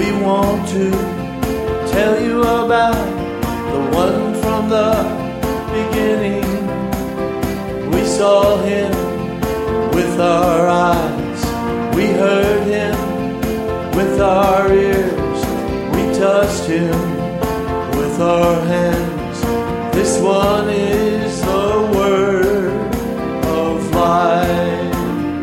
We want to tell you about the one from the beginning. We saw him with our eyes, we heard him with our ears, we touched him with our hands. This one is the word of life.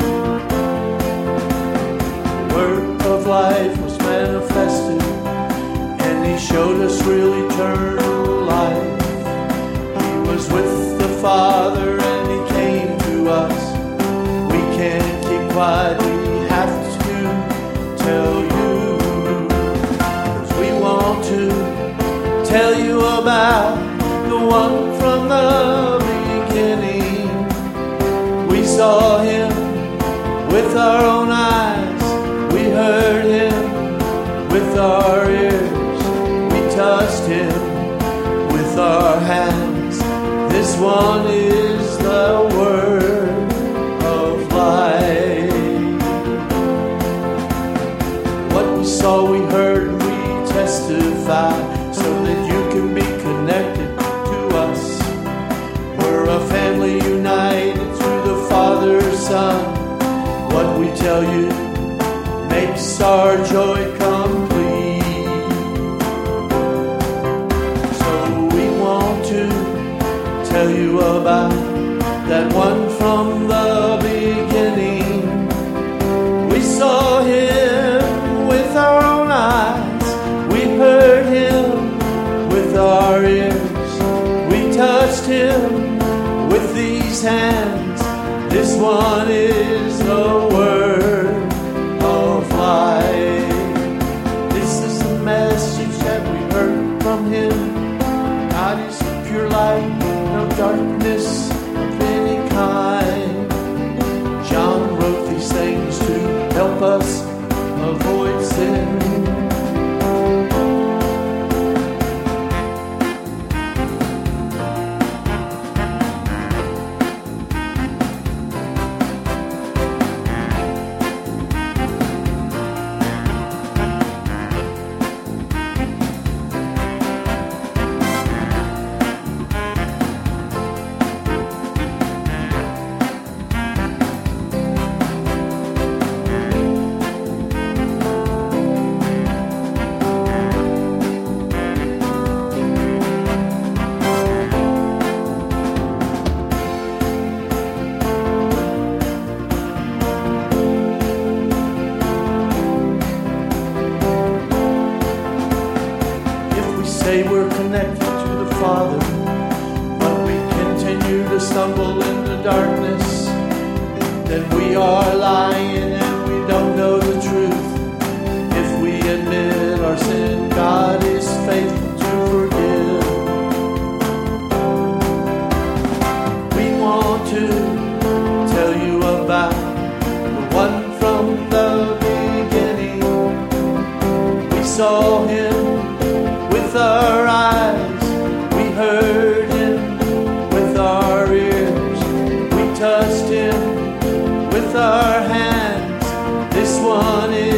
Word of life was manifested, and he showed us real eternal life. He was with the Father and he came to us. We can't keep quiet, we have to tell you, 'cause we want to tell you about the one from the beginning. We saw him with our own eyes, we heard him with our ears, we touched him with our hands. This one is the word of life. What we saw, we heard, and we testify, so that you can be connected to us. We're a family united through the Father, Son. What we tell you makes our joy complete. So we want to tell you about that one from the beginning. We saw him with our own eyes, we heard him with our ears, we touched him with these hands. This one is the word of life. This is the message that we heard from him. God is pure light, no darkness of any kind. John wrote these things to help us avoid sin. Say we're connected to the Father, but we continue to stumble in the darkness, then we are lying and we don't know the truth. If we admit our sin, God is faithful to forgive. We want to tell you about the one from the beginning. We saw him with our eyes, we heard him with our ears, we touched him with our hands. This one is